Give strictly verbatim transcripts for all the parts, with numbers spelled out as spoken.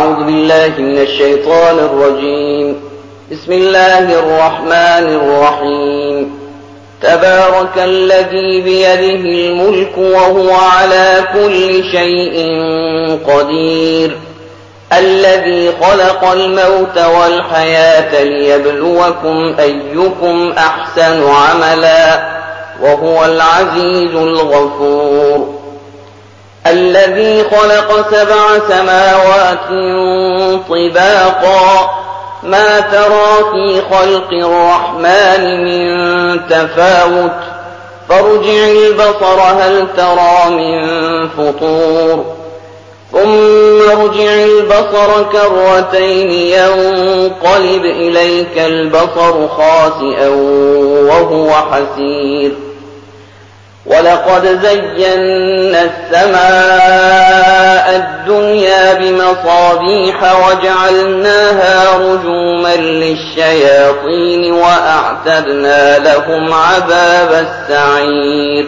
أعوذ بالله من الشيطان الرجيم. بسم الله الرحمن الرحيم. تبارك الذي بيده الملك وهو على كل شيء قدير، الذي خلق الموت والحياة ليبلوكم أيكم أحسن عملا، وهو العزيز الغفور. الذي خلق سبع سماوات طباقا، ما ترى في خلق الرحمن من تفاوت، فارجع البصر هل ترى من فطور، ثم ارجع البصر كرتين ينقلب إليك البصر خاسئا وهو حسير. ولقد زينا السماء الدنيا بمصابيح وجعلناها رجوما للشياطين وأعتدنا لهم عذاب السعير.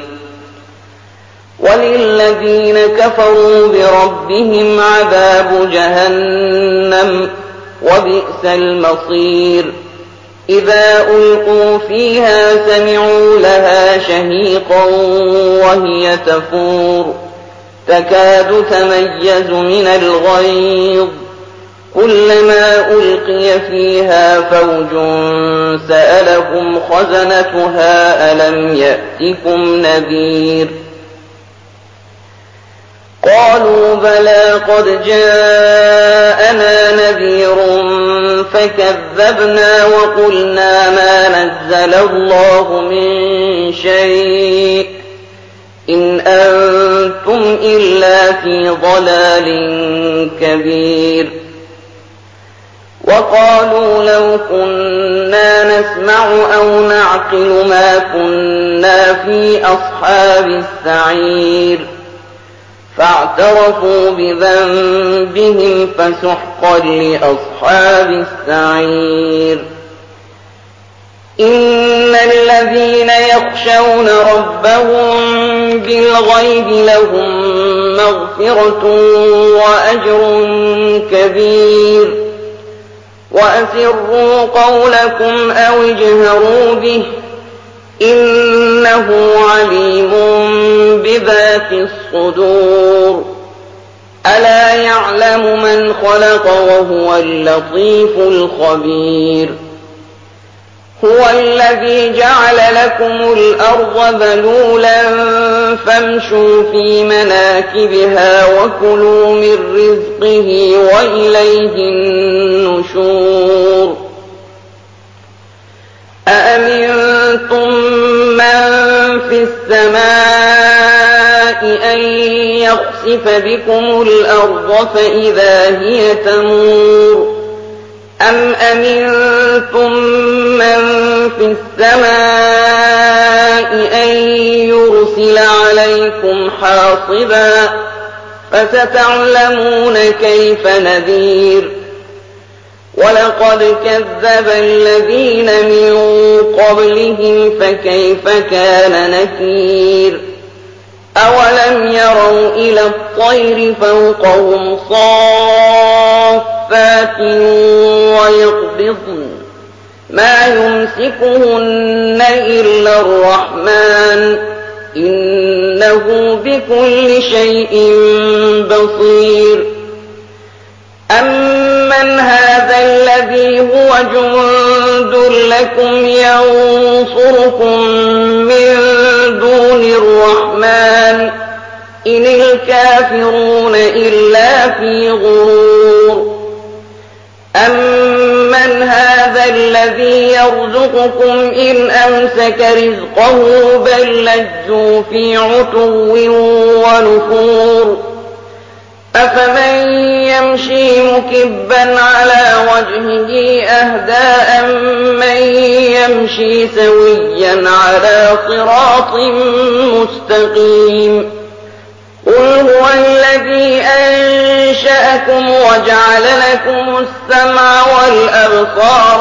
وللذين كفروا بربهم عذاب جهنم وبئس المصير. إذا ألقوا فيها سمعوا لها شهيقا وهي تفور، تكاد تميز من الغيظ، كلما ألقي فيها فوج سألهم خزنتها ألم يأتكم نذير؟ قالوا بلى قد جاءنا نذير فكذبنا وقلنا ما نزل الله من شيء إن أنتم إلا في ضلال كبير. وقالوا لو كنا نسمع أو نعقل ما كنا في أصحاب السعير، فاعترفوا بذنبهم فسحقا لأصحاب السعير. إن الذين يخشون ربهم بالغيب لهم مغفرة وأجر كبير. وأسروا قولكم أو اجهروا به إنه عليم بذات الصدور. ألا يعلم من خلق وهو اللطيف الخبير. هو الذي جعل لكم الأرض ذلولا فامشوا في مناكبها وكلوا من رزقه وإليه النشور. أأمنتم من في السماء أن يخسف بكم الأرض فإذا هي تمور، أم أمنتم من في السماء أن يرسل عليكم حاصبا، فستعلمون كيف نذير. ولقد كذب الذين من قبلهم فكيف كان نكير. أولم يروا إلى الطير فوقهم صافات ويقبضن ما يمسكهن إلا الرحمن إنه بكل شيء بصير. أمن هذا الذي هو جند لكم ينصركم من دون الرحمن إن الكافرون إلا في غرور. أمن هذا الذي يرزقكم إن أمسك رزقه بل لجوا في عتو ونفور. أفمن يمشي مكبا على وجهه أهدى أمن يمشي سويا على صراط مستقيم. قل هو الذي أنشأكم وجعل لكم السمع والأبصار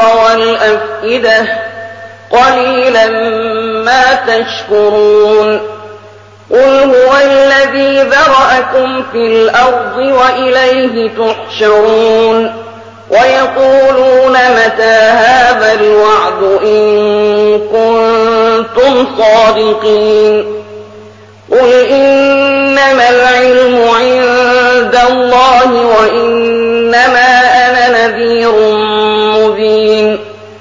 والأفئدة قليلا ما تشكرون. قل هو الذي ذرأكم في الأرض وإليه تحشرون ويقولون متى هذا الوعد إن كنتم صادقين قل إنما العلم عند الله وإنما أنا نذير مبين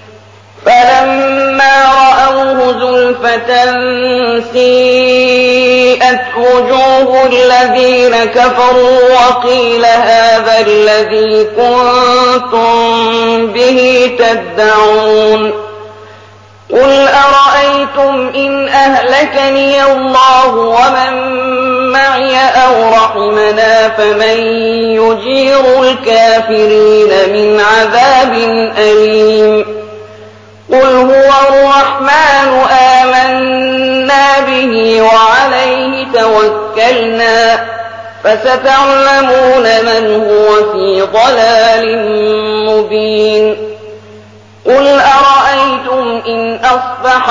فلما رأوه زلفة سيئت وجوه الذين كفروا وقيل هذا الذي كنتم به تدعون قل أرأيتم إن أهلكني الله ومن معي أو رحمنا فمن يجير الكافرين من عذاب أليم قل هو الرحمن آمنا به وعليه توكلنا فستعلمون من هو في ضلال مبين قل أرأيتم إن أصبح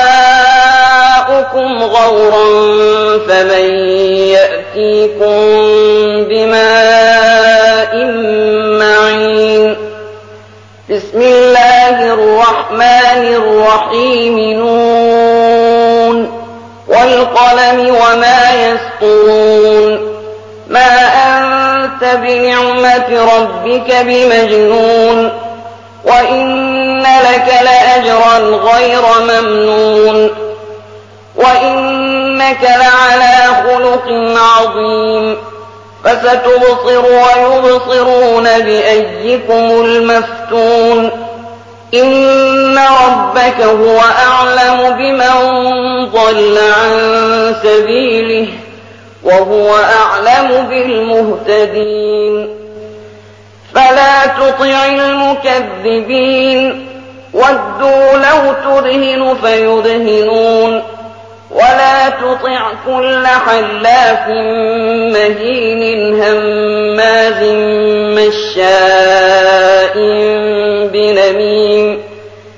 ماؤكم غورا فمن يأتيكم بماء معين بسم الله الرحمن الرحيم نون والقلم وما يسطرون ما أنت بنعمة ربك بمجنون وإن لك لأجرا غير ممنون وإنك لعلى خلق عظيم فستبصر ويبصرون بأيكم المفتون إن ربك هو أعلم بمن ضل عن سبيله وهو أعلم بالمهتدين فلا تطع المكذبين ودوا لو تدهن فيدهنون ولا تطع كل حلاف مهين هماز مشاء بنميم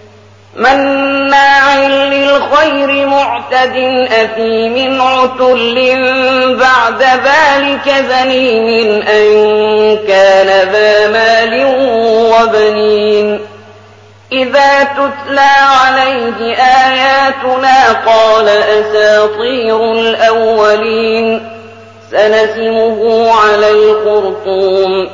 مناع للخير معتد أثيم عتل بعد ذلك زنيم أن كان ذا مال وبنين إذا تتلى عليه آياتنا قال أساطير الأولين سنسمه على الخرطوم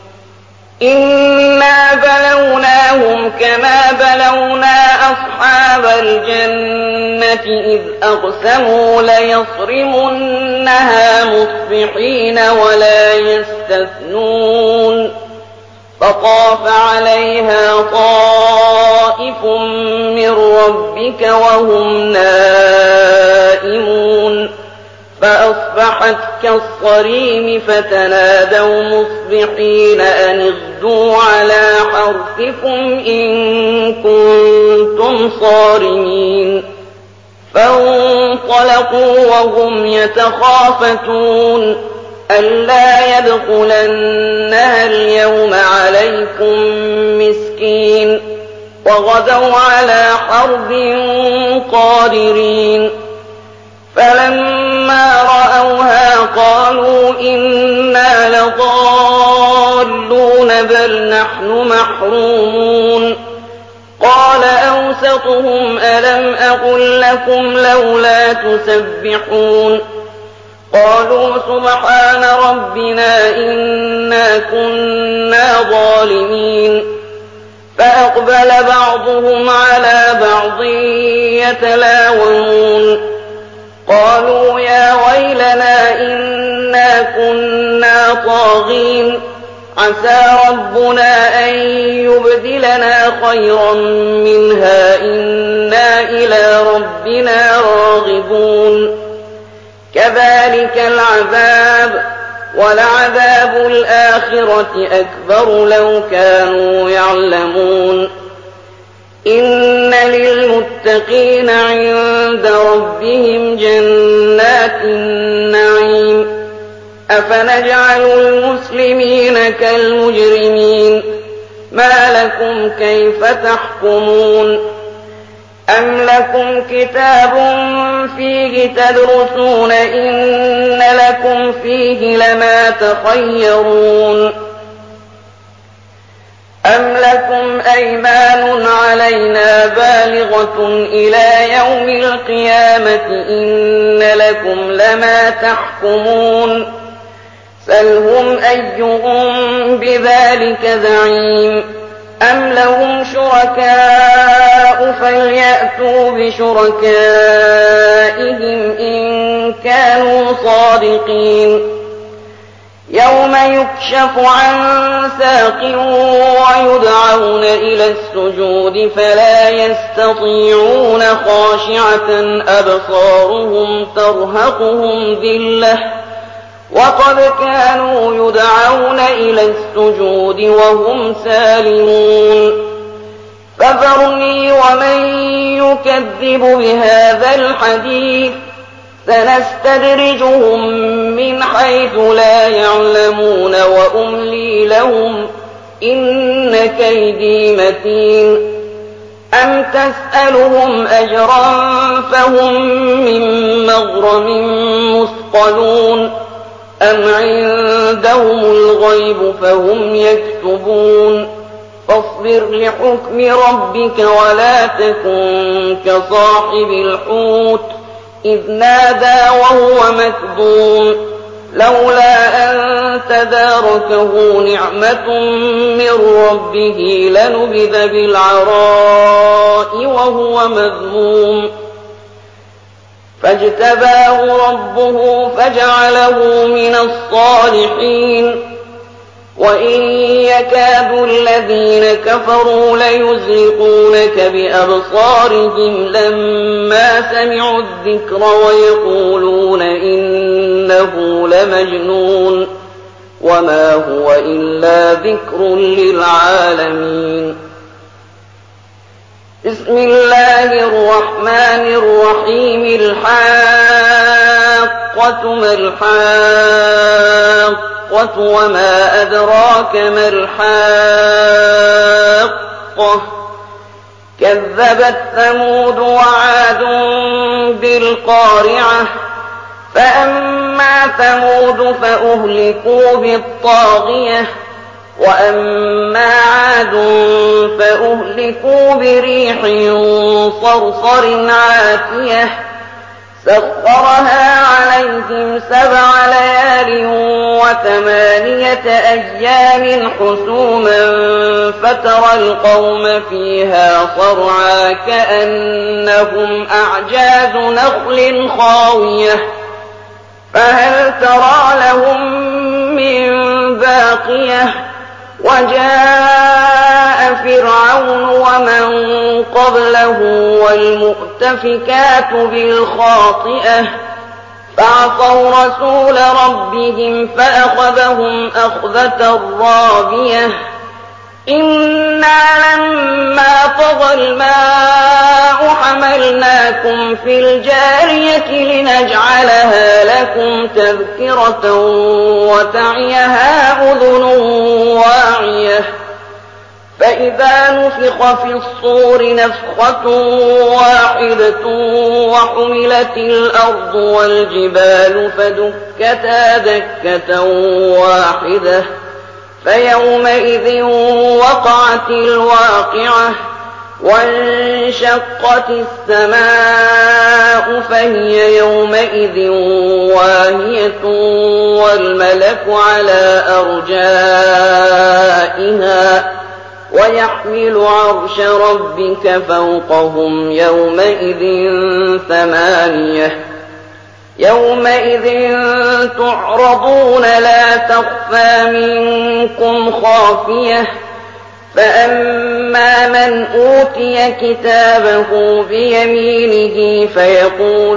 إنا بلوناهم كما بلونا أصحاب الجنة إذ أقسموا ليصرمنها مصبحين ولا يستثنون فطاف عليها طائف من ربك وهم نائمون فأصبحت كالصريم فتنادوا مصبحين أن اغدوا على حرثكم إن كنتم صارمين فانطلقوا وهم يتخافتون ألا يدخلنها اليوم عليكم مسكين وغدوا على حرب قادرين فلما رأوها قالوا إنا لضالون بل نحن محرومون قال أوسطهم ألم أقل لكم لولا تسبحون قالوا سبحان ربنا إنا كنا ظالمين فأقبل بعضهم على بعض يتلاومون قالوا يا ويلنا إنا كنا طاغين عسى ربنا أن يبدلنا خيرا منها إنا إلى ربنا راغبون كذلك العذاب ولعذاب الآخرة أكبر لو كانوا يعلمون إن للمتقين عند ربهم جنات النعيم أفنجعل المسلمين كالمجرمين ما لكم كيف تحكمون أَمْ لَكُمْ كِتَابٌ فِيهِ تَدْرُسُونَ إِنَّ لَكُمْ فِيهِ لَمَا تَخَيَّرُونَ أَمْ لَكُمْ أَيْمَانٌ عَلَيْنَا بَالِغَةٌ إِلَىٰ يَوْمِ الْقِيَامَةِ إِنَّ لَكُمْ لَمَا تَحْكُمُونَ سَلْهُمْ أَيُّهُم بِذَٰلِكَ زَعِيمٌ أَمْ لَهُمْ شُرَكَاءُ فَلْيَأْتُوا بِشُرَكَائِهِمْ إِن كَانُوا صَادِقِينَ يَوْمَ يُكْشَفُ عَن سَاقٍ وَيُدْعَوْنَ إِلَى السُّجُودِ فَلَا يَسْتَطِيعُونَ خَاشِعَةً أَبْصَارُهُمْ تَرْهَقُهُمْ ذِلَّةٌ وَقَدْ كَانُوا يُدْعَوْنَ إِلَى السُّجُودِ وَهُمْ سَالِمُونَ فَذَرْنِي وَمَن يُكَذِّبُ بِهَٰذَا الْحَدِيثِ سَنَسْتَدْرِجُهُم مِّنْ حَيْثُ لَا يَعْلَمُونَ وَأُمْلِي لَهُمْ إِنَّ كَيْدِي مَتِينٌ أَمْ تَسْأَلُهُمْ أَجْرًا فَهُم مِّن مَّغْرَمٍ مُّثْقَلُونَ أَمْ عِندَهُمُ الْغَيْبُ فَهُمْ يَكْتُبُونَ فَاصْبِرْ لِحُكْمِ رَبِّكَ وَلَا تَكُن كَصَاحِبِ الْحُوتِ إِذْ نَادَىٰ وَهُوَ مَكْظُومٌ لَّوْلَا أَن تَدَارَكَهُ نِعْمَةٌ مِّن رَّبِّهِ لَنُبِذَ بِالْعَرَاءِ وَهُوَ مَذْمُومٌ فَاجْتَبَاهُ رَبُّهُ فَجَعَلَهُ مِنَ الصَّالِحِينَ وَإِن يَكَادُ الَّذِينَ كَفَرُوا لَيُزْلِقُونَكَ بِأَبْصَارِهِمْ لَمَّا سَمِعُوا الذِّكْرَ وَيَقُولُونَ إِنَّهُ لَمَجْنُونٌ وَمَا هُوَ إِلَّا ذِكْرٌ لِّلْعَالَمِينَ بسم الله الرحمن الرحيم الحاقة ما الحاقة وما أدراك ما الحاقة كذبت ثمود وعاد بالقارعة فأما ثمود فأهلكوا بالطاغية وأما عاد فأهلكوا بريح صرصر عاتية سخرها عليهم سبع ليال وثمانية أيام حسوما فترى القوم فيها صرعى كأنهم أعجاز نخل خاوية فهل ترى لهم من باقية وجاء فرعون ومن قبله والمؤتفكات بالخاطئة فعصوا رسول ربهم فأخذهم أخذة رابية إنا لما طغى الماء حملناكم في الجارية لنجعلها لكم تذكرة وتعيها أذن واعية فإذا نفخ في الصور نفخة واحدة وحملت الأرض والجبال فدكتا دكة واحدة فيومئذ وقعت الواقعة وانشقت السماء فهي يومئذ واهية والملك على أرجائها ويحمل عرش ربك فوقهم يومئذ ثمانية يومئذ تعرضون لا تخفى منكم خافية فأما من أوتي كتابه بيمينه فيقول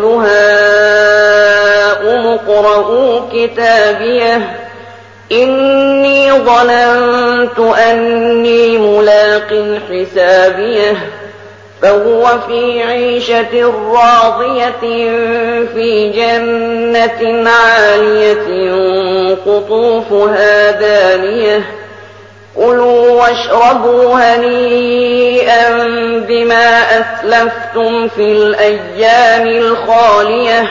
هاؤم اقرءوا كتابيه إني ظننت أني ملاق حسابيه فهو في عيشة راضية في جنة عالية قطوفها دانية كلوا واشربوا هنيئا بما أسلفتم في الأيام الخالية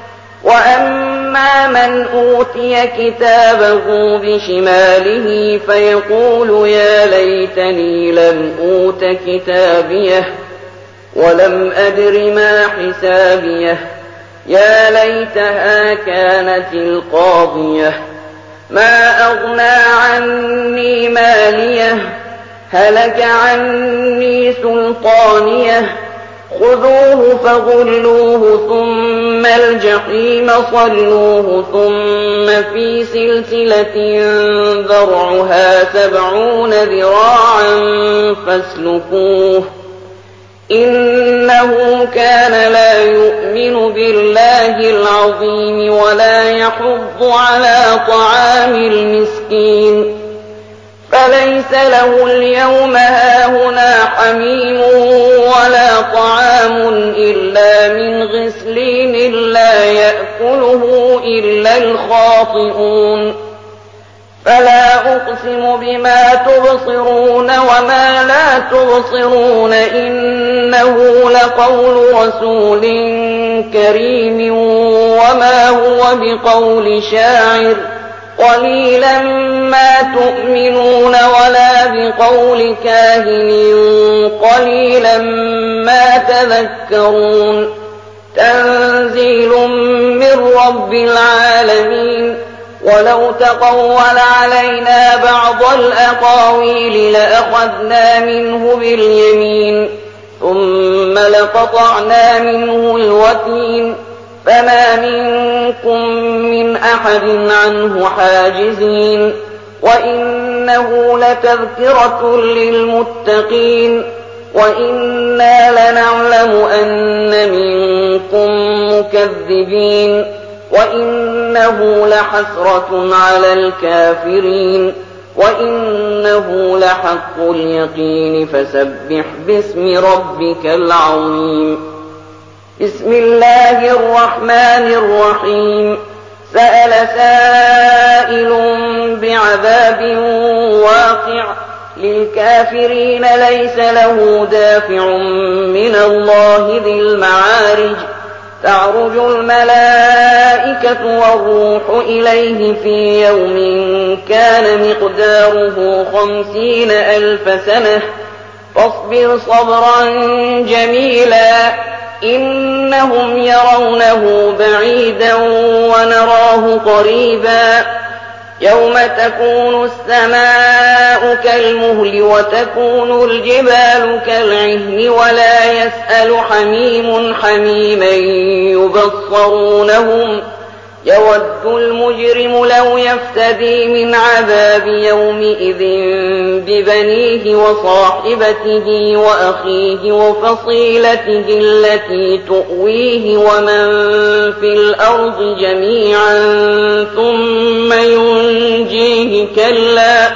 وأما من أوتي كتابه بشماله فيقول يا ليتني لم أوت كتابيه ولم أدر ما حسابيه يا ليتها كانت القاضية ما أغنى عني ماليه هلك عني سلطانيه خذوه فغلوه ثم الجحيم صلوه ثم في سلسلة ذرعها سبعون ذراعا فاسلكوه إنه كان لا يؤمن بالله العظيم ولا يحض على طعام المسكين فليس له اليوم هاهنا حميم ولا طعام إلا من غسلين لا يأكله إلا الخاطئون فلا أقسم بما تبصرون وما لا تبصرون إنه لقول رسول كريم وما هو بقول شاعر قليلا ما تؤمنون ولا بقول كاهن قليلا ما تذكرون تنزيل من رب العالمين ولو تقول علينا بعض الأقاويل لأخذنا منه باليمين ثم لقطعنا منه الوتين فما منكم من أحد عنه حاجزين وإنه لتذكرة للمتقين وإنا لنعلم أن منكم مكذبين وإنه لحسرة على الكافرين وإنه لحق اليقين فسبح باسم ربك العظيم بسم الله الرحمن الرحيم سأل سائل بعذاب واقع للكافرين ليس له دافع من الله ذي المعارج تعرج الملائكة والروح إليه في يوم كان مقداره خمسين ألف سنة فاصبر صبرا جميلا إنهم يرونه بعيدا ونراه قريبا يوم تكون السماء كالمهل وتكون الجبال كالعهن ولا يسأل حميم حميما يبصرونهم يود المجرم لو يفتدي من عذاب يومئذ ببنيه وصاحبته وأخيه وفصيلته التي تؤويه ومن في الأرض جميعا ثم ينجيه كلا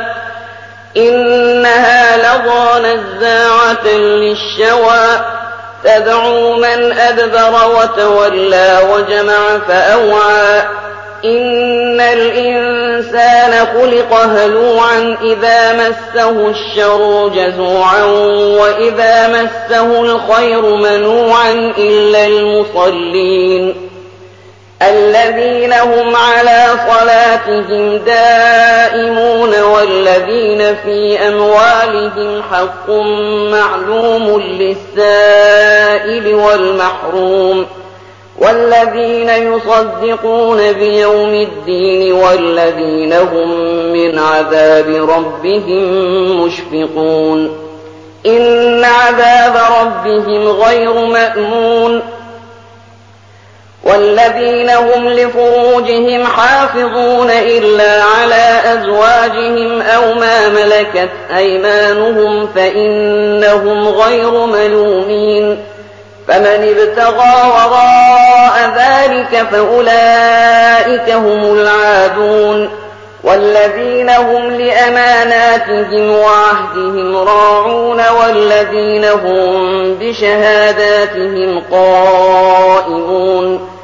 إنها لظى نزاعة للشوى تدعو من أدبر وتولى وجمع فأوعى إن الإنسان خلق هلوعا إذا مسه الشر جزوعا وإذا مسه الخير منوعا إلا المصلين الذين هم على صلاتهم دائمون والذين في أموالهم حق معلوم للسائل والمحروم والذين يصدقون بيوم الدين والذين هم من عذاب ربهم مشفقون إن عذاب ربهم غير مأمون والذين هم لفروجهم حافظون إلا على أزواجهم أو ما ملكت أيمانهم فإنهم غير ملومين فمن ابتغى وراء ذلك فأولئك هم العادون والذين هم لأماناتهم وعهدهم راعون والذين هم بشهاداتهم قائمون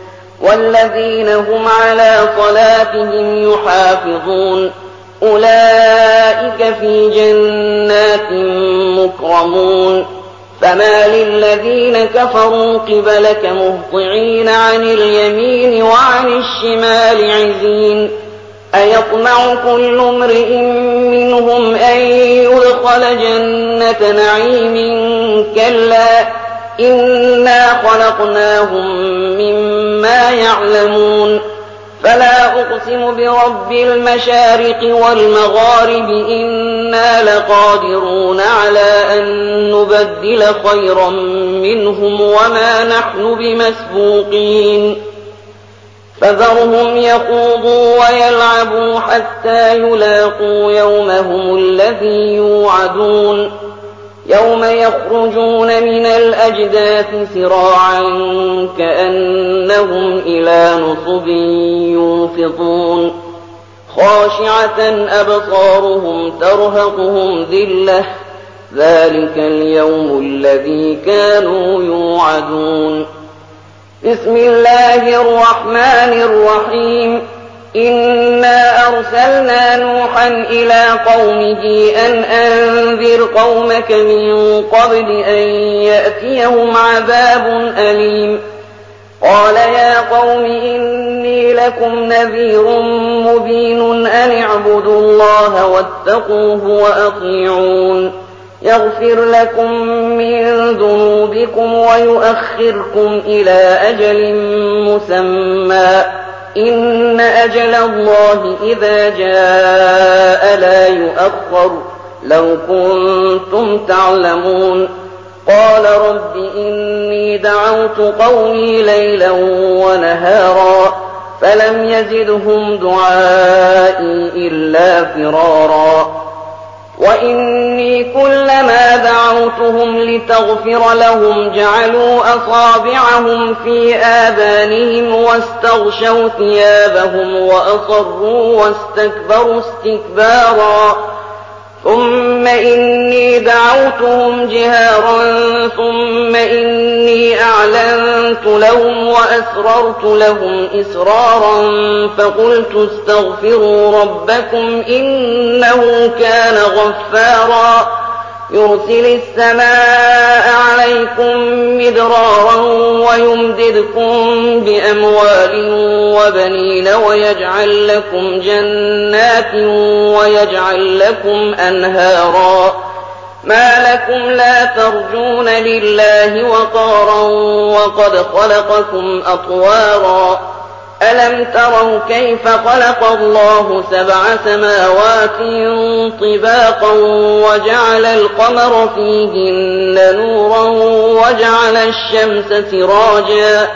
والذين هم على صلاتهم يحافظون أولئك أولئك في جنات مكرمون فما للذين كفروا قبلك مهطعين عن اليمين وعن الشمال عزين أيطمع كل امرئ منهم أن يدخل جنة نعيم كلا إنا خلقناهم مما يعلمون فلا أقسم برب المشارق والمغارب إنا لقادرون على أن نبدل خيرا منهم وما نحن بمسبوقين فذرهم يخوضوا ويلعبوا حتى يلاقوا يومهم الذي يوعدون يوم يخرجون من الأجداث سراعا كأنهم إلى نصب يوفضون خاشعة أبصارهم ترهقهم ذلة ذلك اليوم الذي كانوا يوعدون بسم الله الرحمن الرحيم إنا أرسلنا نوحا إلى قومه أن أنذر قومك من قبل أن يأتيهم عذاب أليم قال يا قوم إني لكم نذير مبين أن اعبدوا الله واتقوه وأطيعون يغفر لكم من ذنوبكم ويؤخركم إلى أجل مسمى إن أجل الله إذا جاء لا يؤخر لو كنتم تعلمون قال رب إني دعوت قومي ليلا ونهارا فلم يزدهم دعائي إلا فرارا وإني كلما دعوتهم لتغفر لهم جعلوا أصابعهم في آذانهم واستغشوا ثيابهم وأصروا واستكبروا استكبارا ثم إني دعوتهم جهارا ثم إني أعلنت لهم وأسررت لهم إسرارا فقلت استغفروا ربكم إنه كان غفارا يرسل السماء عليكم مدرارا ويمددكم بأموال وبنين ويجعل لكم جنات ويجعل لكم أنهارا ما لكم لا ترجون لله وقارا وقد خلقكم أطوارا ألم تروا كيف خلق الله سبع سماوات طباقا وجعل القمر فيهن نورا وجعل الشمس سراجا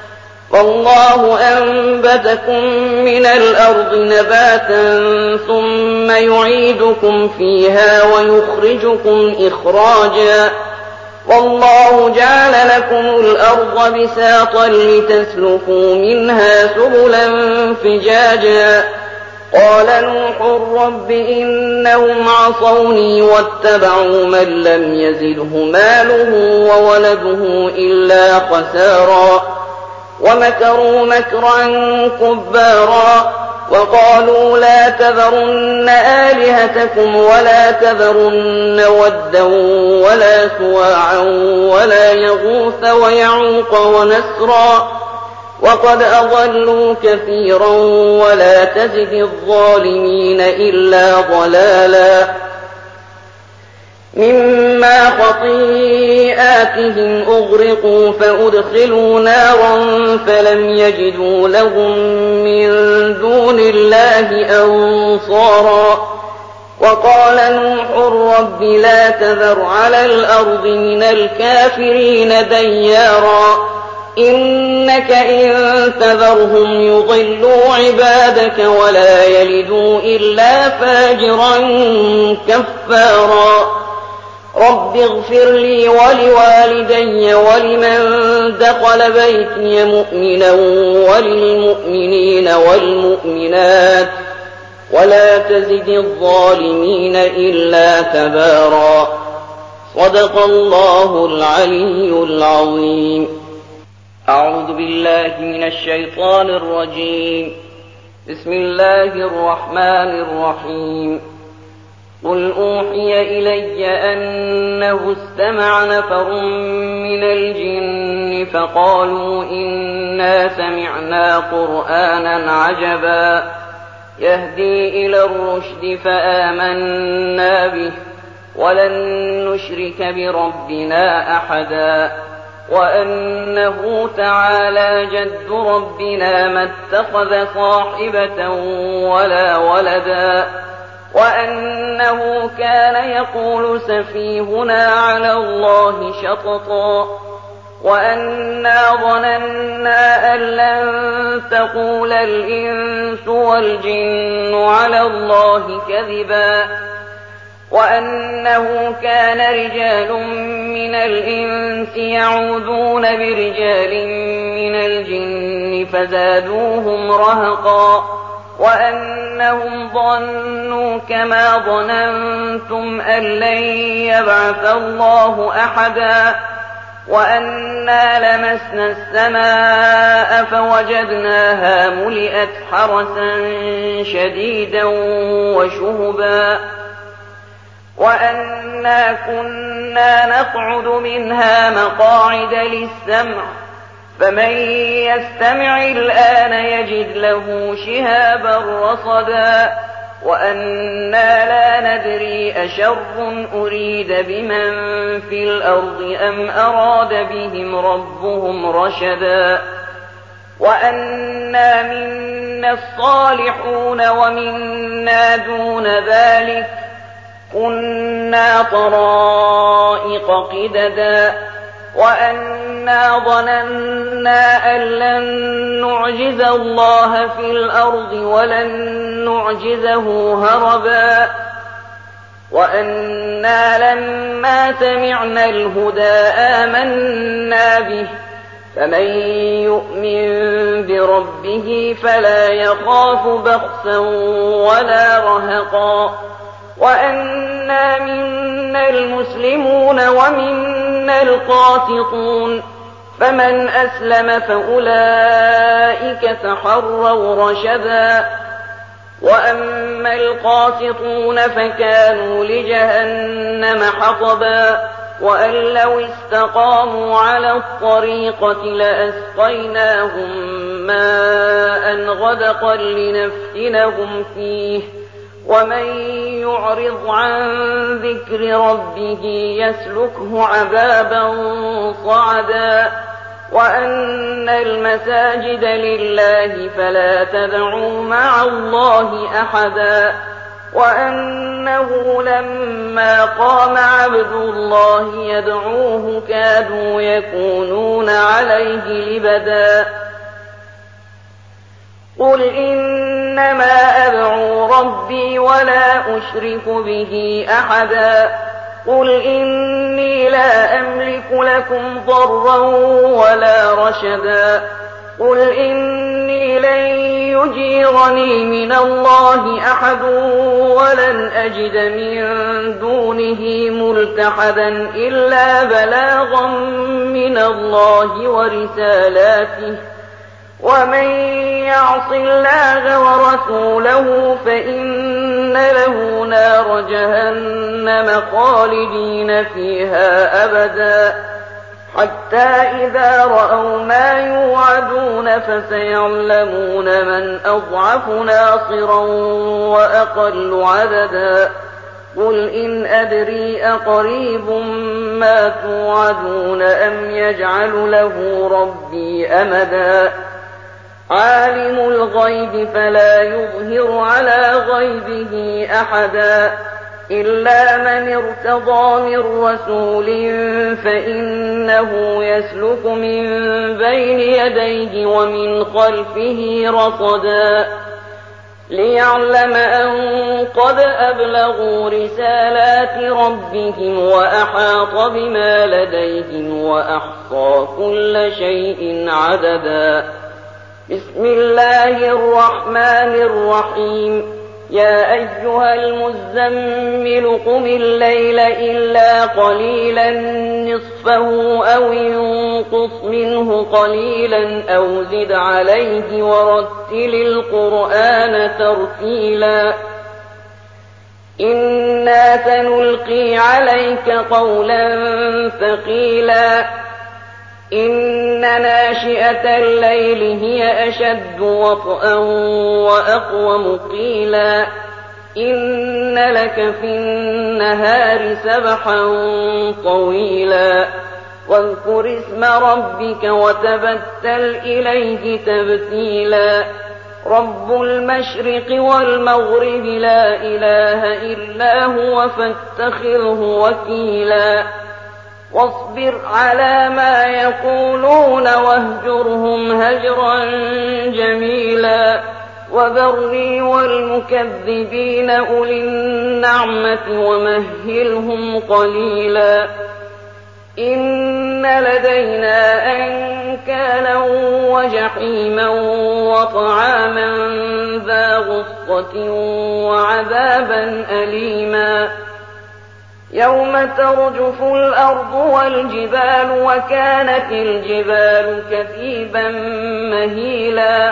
والله أنبتكم من الأرض نباتا ثم يعيدكم فيها ويخرجكم إخراجا والله جعل لكم الأرض بساطا لتسلكوا منها سبلا فجاجا قال نوح رب إنهم عصوني واتبعوا من لم يزده ماله وولده إلا خسارا ومكروا مكرا كبارا وقالوا لا تذرن آلهتكم ولا تذرن ودا ولا سواعا ولا يغوث ويعوق ونسرا وقد أضلوا كثيرا ولا تزد الظالمين إلا ضلالا مما خطيئاتهم أغرقوا فأدخلوا نارا فلم يجدوا لهم من دون الله أنصارا وقال نوح رب لا تذر على الأرض من الكافرين ديارا إنك إن تذرهم يضلوا عبادك ولا يلدوا إلا فاجرا كفارا رب اغفر لي ولوالدي ولمن دخل بيتي مؤمنا وللمؤمنين والمؤمنات ولا تزد الظالمين إلا تبارا صدق الله العلي العظيم أعوذ بالله من الشيطان الرجيم بسم الله الرحمن الرحيم قل أوحي إلي أنه استمع نفر من الجن فقالوا إنا سمعنا قرآنا عجبا يهدي إلى الرشد فآمنا به ولن نشرك بربنا أحدا وأنه تعالى جد ربنا ما اتخذ صاحبة ولا ولدا وأنه كان يقول سفيهنا على الله شططا وأنا ظننا أن لن تقول الإنس والجن على الله كذبا وأنه كان رجال من الإنس يعوذون برجال من الجن فزادوهم رهقا وأنهم ظنوا كما ظننتم أن لن يبعث الله أحدا وأنا لمسنا السماء فوجدناها ملئت حرسا شديدا وشهبا وأنا كنا نقعد منها مقاعد للسمع فمن يستمع الآن يجد له شهابا رصدا وأنا لا ندري أشر أريد بمن في الأرض أم أراد بهم ربهم رشدا وأنا منا الصالحون ومنا دون ذلك كنا طرائق قددا وأنا ظننا أن لن نعجز الله في الأرض ولن نعجزه هربا وأنا لما سمعنا الهدى آمنا به فمن يؤمن بربه فلا يخاف بخسا ولا رهقا وأنا منا المسلمون ومنا القاسطون فمن أسلم فأولئك تحروا رشدا وأما القاسطون فكانوا لجهنم حطبا وأن لو استقاموا على الطريقة لأسقيناهم ماء غدقا لنفتنهم فيه ومن يعرض عن ذكر ربه يسلكه عذابا صعدا وأن المساجد لله فلا تدعوا مع الله أحدا وأنه لما قام عبد الله يدعوه كادوا يكونون عليه لبدا قل إنما أدعو ربي ولا أشرك به أحدا قل إني لا أملك لكم ضرا ولا رشدا قل إني لن يجيرني من الله أحد ولن أجد من دونه ملتحدا إلا بلاغا من الله ورسالاته ومن يعص الله ورسوله فإن له نار جهنم خالدين فيها أبدا حتى إذا رأوا ما يوعدون فسيعلمون من أضعف ناصرا وأقل عددا قل إن أدري أقريب ما توعدون أم يجعل له ربي أمدا عالم الغيب فلا يظهر على غيبه أحدا إلا من ارتضى من رسول فإنه يسلك من بين يديه ومن خلفه رصدا ليعلم أن قد أبلغوا رسالات ربهم وأحاط بما لديهم وأحصى كل شيء عددا بسم الله الرحمن الرحيم يا أيها المزمل قم الليل إلا قليلا نصفه أو ينقص منه قليلا أو زد عليه ورتل القرآن ترتيلا إنا سنلقي عليك قولا ثقيلا إن ناشئة الليل هي أشد وطئا وأقوم قيلا إن لك في النهار سبحا طويلا واذكر اسم ربك وتبتل إليه تبتيلا رب المشرق والمغرب لا إله إلا هو فاتخذه وكيلا واصبر على ما يقولون واهجرهم هجرا جميلا وذرني والمكذبين أولي النعمة ومهلهم قليلا إن لدينا أنكالا وجحيما وطعاما ذا غصة وعذابا أليما يوم ترجف الأرض والجبال وكانت الجبال كثيبا مهيلا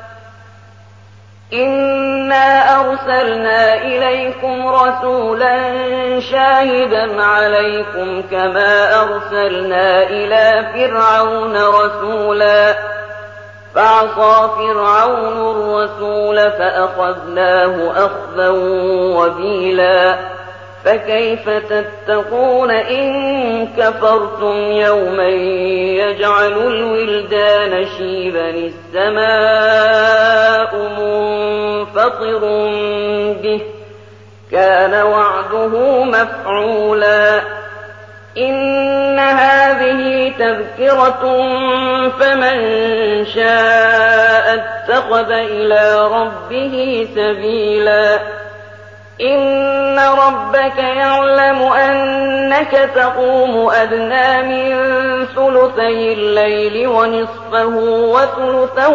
إنا أرسلنا إليكم رسولا شاهدا عليكم كما أرسلنا إلى فرعون رسولا فعصى فرعون الرسول فأخذناه أخذا وبيلا فكيف تتقون إن كفرتم يوما يجعل الولدان شيبا السماء منفطر به كان وعده مفعولا إن هذه تذكرة فمن شاء اتخذ إلى ربه سبيلا إن ربك يعلم أنك تقوم أدنى من ثلثي الليل ونصفه وثلثه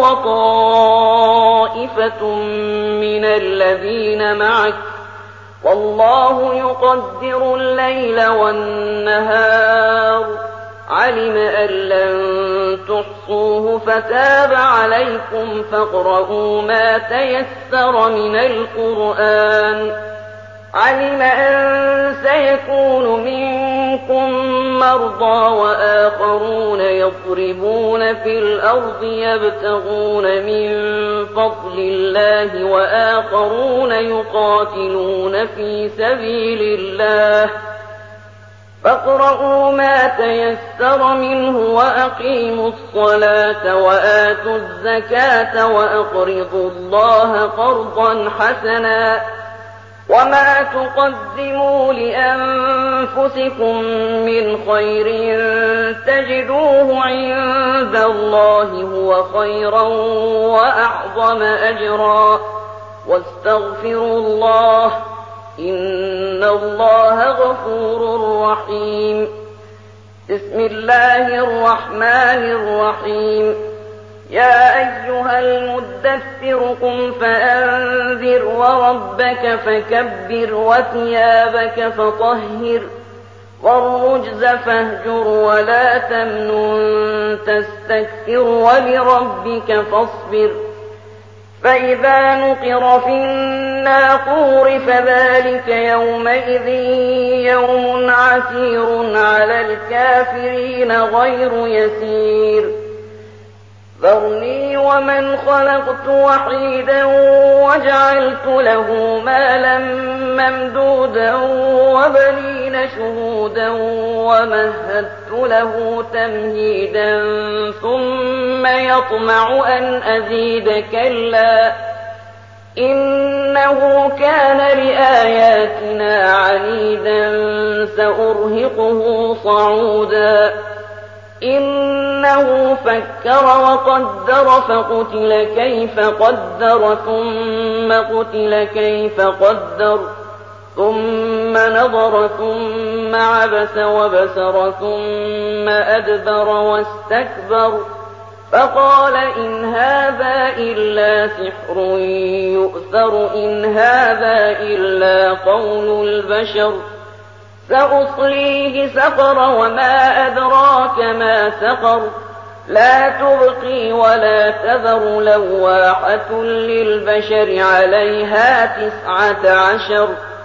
وطائفة من الذين معك والله يقدر الليل والنهار علم أن لن تحصوه فتاب عليكم فاقرؤوا ما تيسر من القرآن علم أن سيكون منكم مرضى وآخرون يضربون في الأرض يبتغون من فضل الله وآخرون يقاتلون في سبيل الله فاقرؤوا ما تيسر منه وأقيموا الصلاة وآتوا الزكاة وأقرضوا الله قرضا حسنا وما تقدموا لأنفسكم من خير تجدوه عند الله هو خيرا وأعظم أجرا واستغفروا الله إن الله غفور رحيم بسم الله الرحمن الرحيم يا أيها المدثر قم فأنذر وربك فكبر وثيابك فطهر والرجز فاهجر ولا تمنن تستكثر ولربك فاصبر فإذا نقر في الناقور فذلك يومئذ يوم عسير على الكافرين غير يسير ذرني ومن خلقت وحيدا وجعلت له مالا ممدودا وبنين شهودا ومهدت له تمهيدا ثم يطمع أن أزيد كلا إنه كان لآياتنا عنيدا سأرهقه صعودا إنه فكر وقدر فقتل كيف قدر ثم قتل كيف قدر ثم نظر ثم عبس وبسر ثم أدبر واستكبر فقال إن هذا إلا سحر يؤثر إن هذا إلا قول البشر سأصليه سقر وما أدراك ما سقر لا تبقي ولا تذر لواحة للبشر عليها تسعة عشر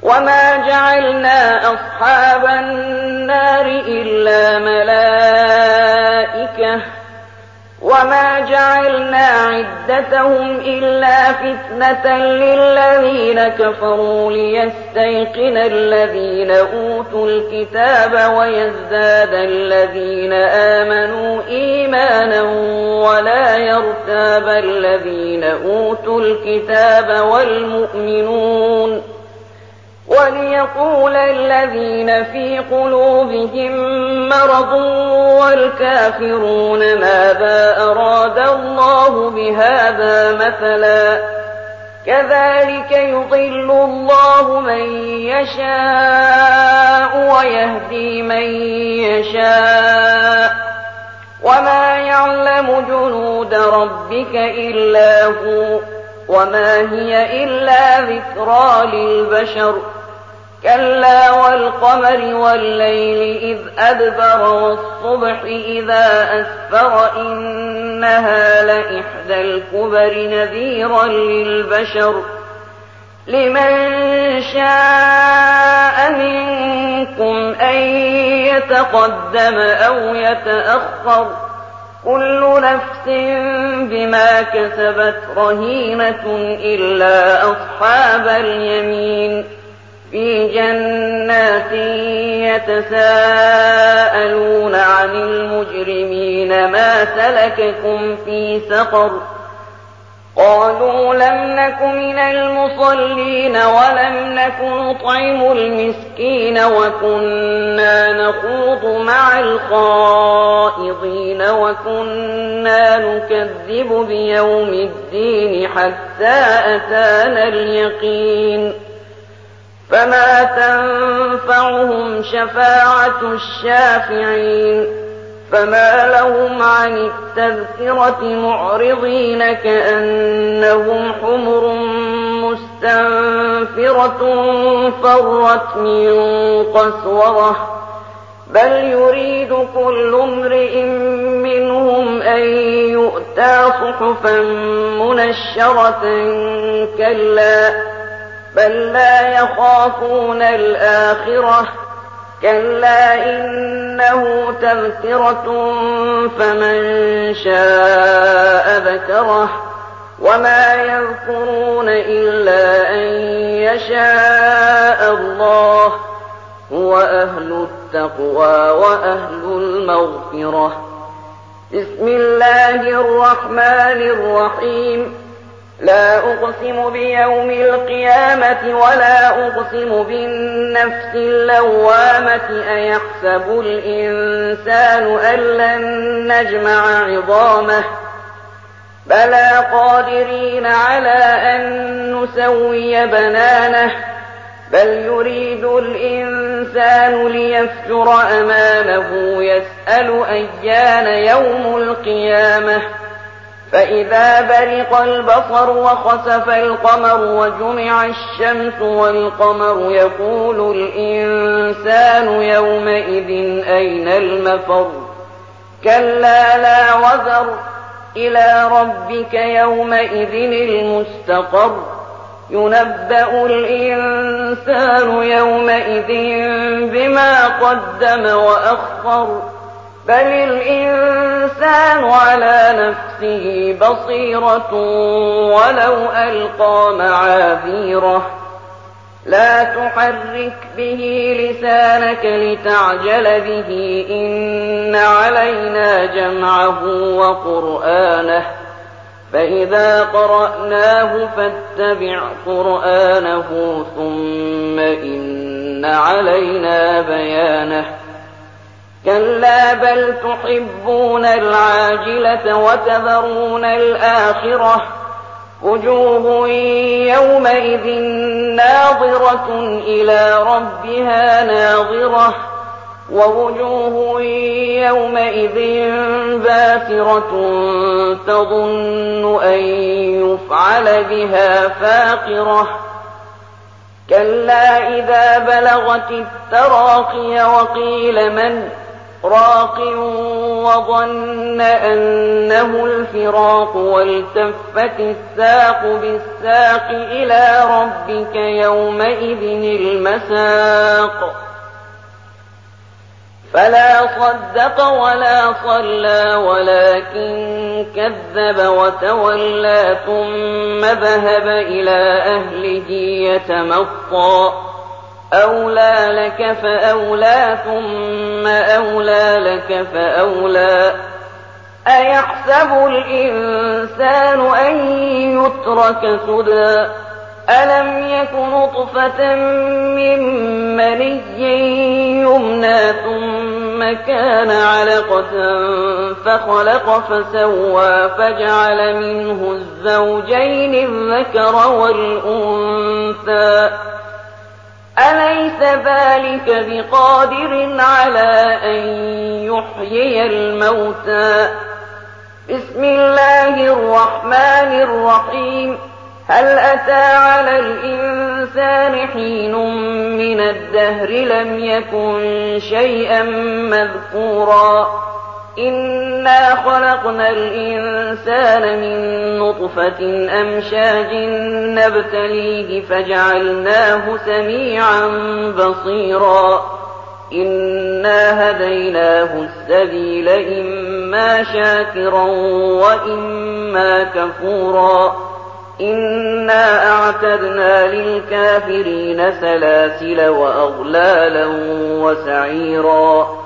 وما جعلنا أصحاب النار إلا ملائكة وما جعلنا عدتهم إلا فتنة للذين كفروا ليستيقن الذين أوتوا الكتاب ويزداد الذين آمنوا إيمانا ولا يرتاب الذين أوتوا الكتاب والمؤمنون وليقول الذين في قلوبهم مرض والكافرون ماذا أراد الله بهذا مثلا كذلك يضل الله من يشاء ويهدي من يشاء وما يعلم جنود ربك إلا هو وما هي إلا ذكرى للبشر كلا والقمر والليل إذ أدبر والصبح إذا أسفر إنها لإحدى الكبر نذيرا للبشر لمن شاء منكم أن يتقدم أو يتأخر كل نفس بما كسبت رهينة إلا أصحاب اليمين في جنات يتساءلون عن المجرمين ما سلككم في سقر قالوا لم نك من المصلين ولم نك نطعم المسكين وكنا نخوض مع الخائضين وكنا نكذب بيوم الدين حتى أتانا اليقين فما تنفعهم شفاعة الشافعين فما لهم عن التذكرة معرضين كأنهم حمر مستنفرة فرت من قسورة بل يريد كل امرئ منهم أن يؤتى صحفا منشرة كلا بل لا يخافون الآخرة كلا إنه تذكرة فمن شاء ذكره وما يذكرون إلا أن يشاء الله هو أهل التقوى وأهل المغفرة بسم الله الرحمن الرحيم لا أقسم بيوم القيامة ولا أقسم بالنفس اللوامة أيحسب الإنسان أن لن نجمع عظامه بلى قادرين على أن نسوي بنانه بل يريد الإنسان ليفجر أمامه يسأل أيان يوم القيامة فإذا برق البصر وخسف القمر وجمع الشمس والقمر يقول الإنسان يومئذ أين المفر كلا لا وزر إلى ربك يومئذ المستقر ينبأ الإنسان يومئذ بما قدم وأخر بل الإنسان على نفسه بصيرة ولو ألقى معاذيره لا تحرك به لسانك لتعجل به إن علينا جمعه وقرآنه فإذا قرأناه فاتبع قرآنه ثم إن علينا بيانه كلا بل تحبون العاجلة وتذرون الآخرة وجوه يومئذ ناظرة إلى ربها ناظرة ووجوه يومئذ باسرة تظن أن يفعل بها فاقرة كلا إذا بلغت التراقي وقيل من راق وظن أنه الفراق والتفت الساق بالساق إلى ربك يومئذ المساق فلا صدق ولا صلى ولكن كذب وتولى ثم ذهب إلى أهله يتمطى أولى لك فأولى ثم أولى لك فأولى أيحسب الإنسان أن يترك سدى ألم يك نطفة من مني يمنى ثم كان علقة فخلق فسوى فجعل منه الزوجين الذكر والأنثى أليس ذلك بقادر على أن يحيي الموتى بسم الله الرحمن الرحيم هل أتى على الإنسان حين من الدهر لم يكن شيئا مذكورا إنا خلقنا الإنسان من نطفة أمشاج نبتليه فجعلناه سميعا بصيرا إنا هديناه السبيل إما شاكرا وإما كفورا إنا أعتدنا للكافرين سلاسل وأغلالا وسعيرا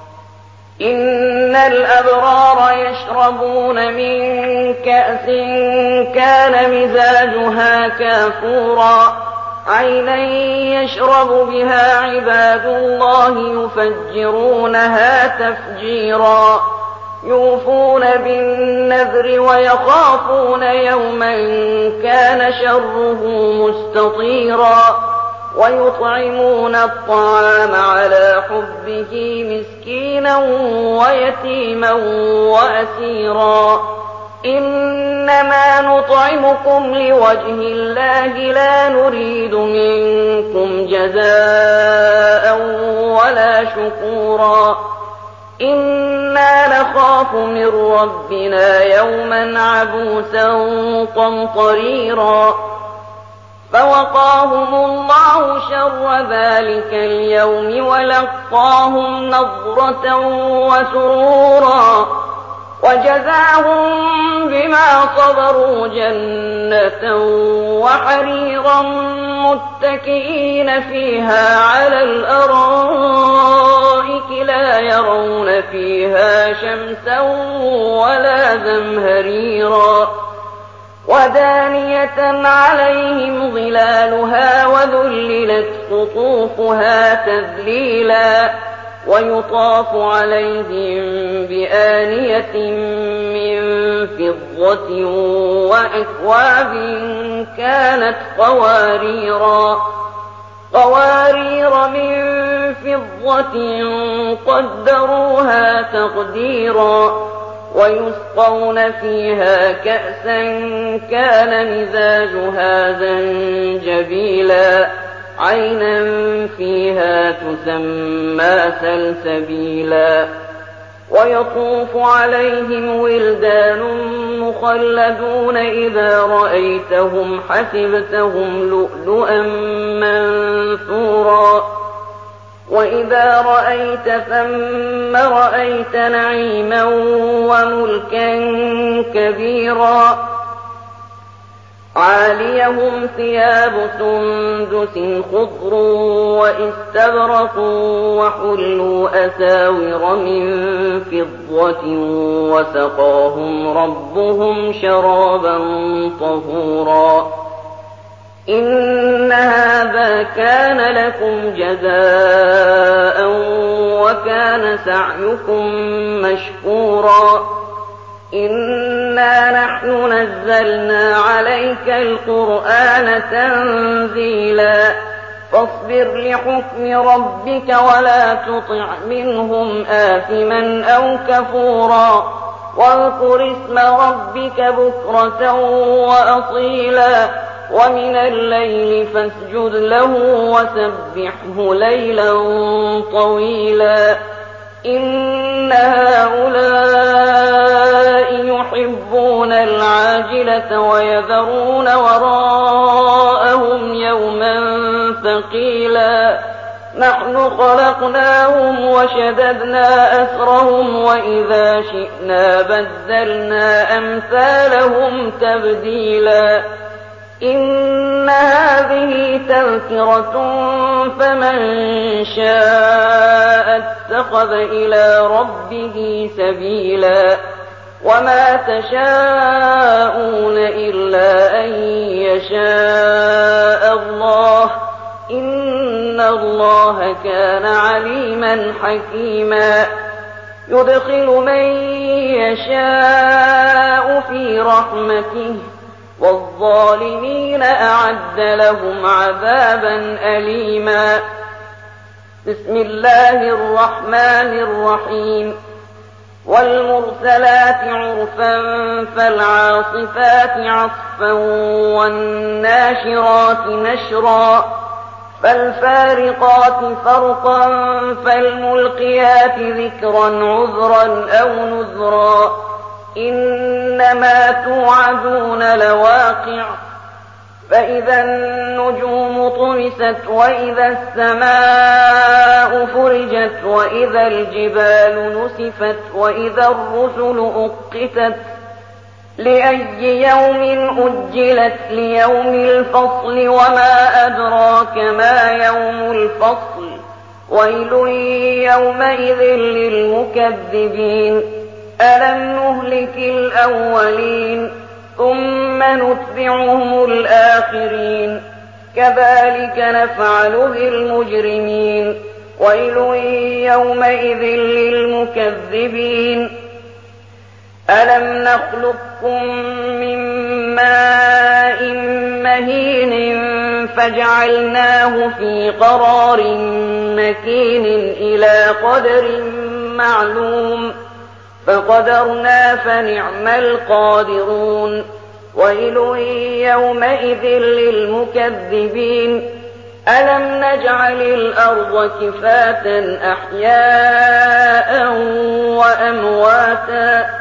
إن الأبرار يشربون من كأس كان مزاجها كافورا عينا يشرب بها عباد الله يفجرونها تفجيرا يوفون بالنذر ويخافون يوما كان شره مستطيرا ويطعمون الطعام على حبه مسكينا ويتيما وأسيرا إنما نطعمكم لوجه الله لا نريد منكم جزاء ولا شكورا إنا نخاف من ربنا يوما عبوسا قمطريرا فوقاهم الله شر ذلك اليوم ولقاهم نضرة وسرورا وجزاهم بما صبروا جنة وحريرا متكئين فيها على الأرائك لا يرون فيها شمسا ولا زمهريرا ودانية عليهم ظلالها وذللت قطوفها تذليلا ويطاف عليهم بآنية من فضة وأكواب كانت قواريرا قوارير من فضة قدروها تقديرا ويسقون فيها كأسا كان مزاجها زنجبيلا عينا فيها تسمى سلسبيلا ويطوف عليهم ولدان مخلدون إذا رأيتهم حسبتهم لؤلؤا منثورا وإذا رأيت ثم رأيت نعيما وملكا كبيرا عاليهم ثياب سندس خضر واستبرق وحلوا أساور من فضة وسقاهم ربهم شرابا طهورا إن هذا كان لكم جزاء وكان سعيكم مشكورا إنا نحن نزلنا عليك القرآن تنزيلا فاصبر لحكم ربك ولا تطع منهم آثما أو كفورا واذكر اسم ربك بكرة وأصيلا ومن الليل فاسجد له وسبحه ليلا طويلا إن هؤلاء يحبون العاجلة ويذرون وراءهم يوما ثقيلا نحن خلقناهم وشددنا أسرهم وإذا شئنا بدلنا أمثالهم تبديلا إن هذه تذكرة فمن شاء اتخذ إلى ربه سبيلا وما تشاءون إلا أن يشاء الله إن الله كان عليما حكيما يدخل من يشاء في رحمته والظالمين أعد لهم عذابا أليما بسم الله الرحمن الرحيم والمرسلات عرفا فالعاصفات عصفا والناشرات نشرا فالفارقات فرقا فالملقيات ذكرا عذرا أو نذرا إنما توعدون لواقع فإذا النجوم طمست وإذا السماء فرجت وإذا الجبال نسفت وإذا الرسل أقتت لأي يوم أجلت ليوم الفصل وما أدراك ما يوم الفصل ويل يومئذ للمكذبين ألم نهلك الأولين ثم نتبعهم الآخرين كذلك نفعل بالمجرمين ويل يومئذ للمكذبين ألم نخلقكم من ماء مهين فجعلناه في قرار مكين إلى قدر معلوم فقدرنا فنعم القادرون ويل يومئذ للمكذبين ألم نجعل الأرض كفاة أحياء وأمواتا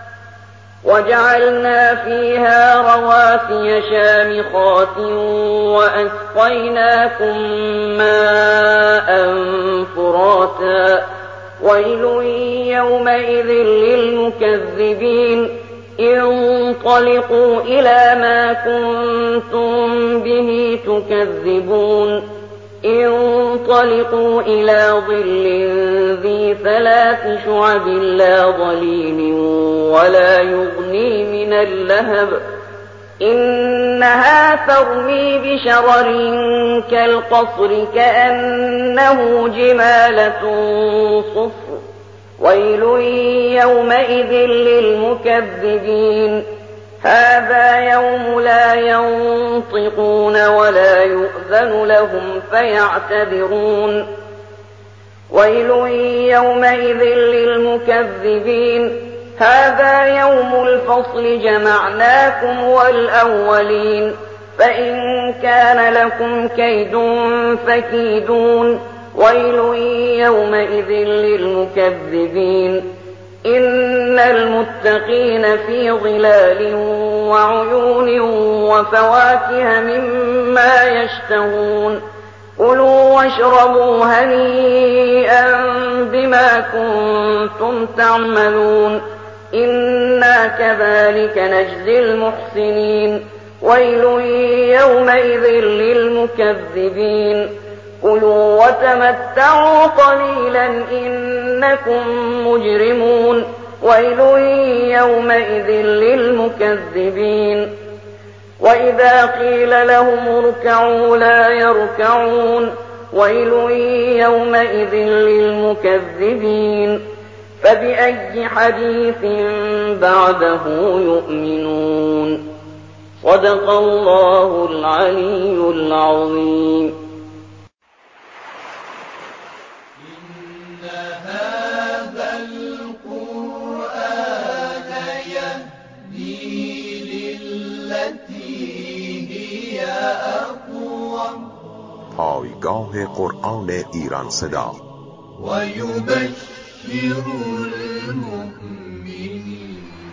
وجعلنا فيها رواسي شامخات وأسقيناكم ماء فراتا ويل يومئذ للمكذبين انطلقوا إلى ما كنتم به تكذبون انطلقوا إلى ظل ذي ثلاث شعب لا ظليل ولا يغني من اللهب إنها ترمي بشرر كالقصر كأنه جمالة صفر ويل يومئذ للمكذبين هذا يوم لا ينطقون ولا يؤذن لهم فيعتذرون ويل يومئذ للمكذبين هذا يوم الفصل جمعناكم والأولين فإن كان لكم كيد فكيدون ويل يومئذ للمكذبين إن المتقين في ظلال وعيون وفواكه مما يشتهون كلوا واشربوا هنيئا بما كنتم تعملون إنا كذلك نجزي المحسنين ويل يومئذ للمكذبين كلوا وتمتعوا قليلا إنكم مجرمون ويل يومئذ للمكذبين وإذا قيل لهم اركعوا لا يركعون ويل يومئذ للمكذبين فبأي حديث بعده يؤمنون صدق الله العلي العظيم. إن هذا القرآن يهدي للتي هي أقوم پایگاه قرآن ایران صدا ويبشر وبشر المؤمنين